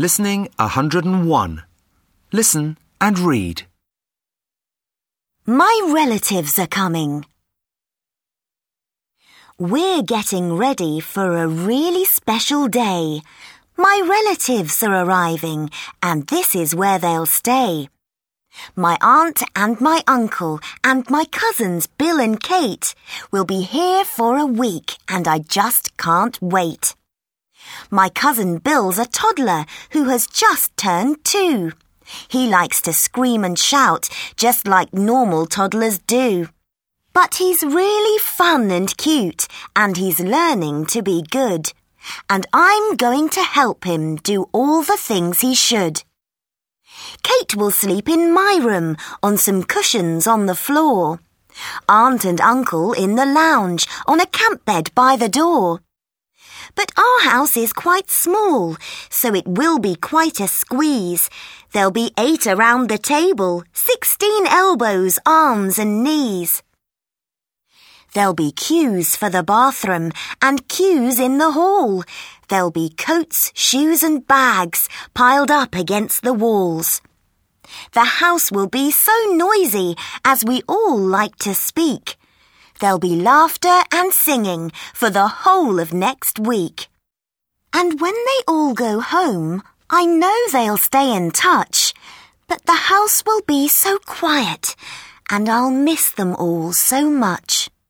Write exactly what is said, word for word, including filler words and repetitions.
Listening one hundred and one. Listen and read. My relatives are coming. We're getting ready for a really special day. My relatives are arriving, and this is where they'll stay. My aunt and my uncle and my cousins Bill and Kate will be here for a week, and I just can't wait. My cousin Bill's a toddler who has just turned two. He likes to scream and shout just like normal toddlers do. But he's really fun and cute, and he's learning to be good. And I'm going to help him do all the things he should. Kate will sleep in my room on some cushions on the floor. Aunt and Uncle in the lounge on a camp bed by the door. But our house is quite small, so it will be quite a squeeze. There'll be eight around the table, sixteen elbows, arms and knees. There'll be queues for the bathroom and queues in the hall. There'll be coats, shoes and bags piled up against the walls. The house will be so noisy as we all like to speak. There'll be laughter and singing for the whole of next week. And when they all go home, I know they'll stay in touch, but the house will be so quiet, and I'll miss them all so much.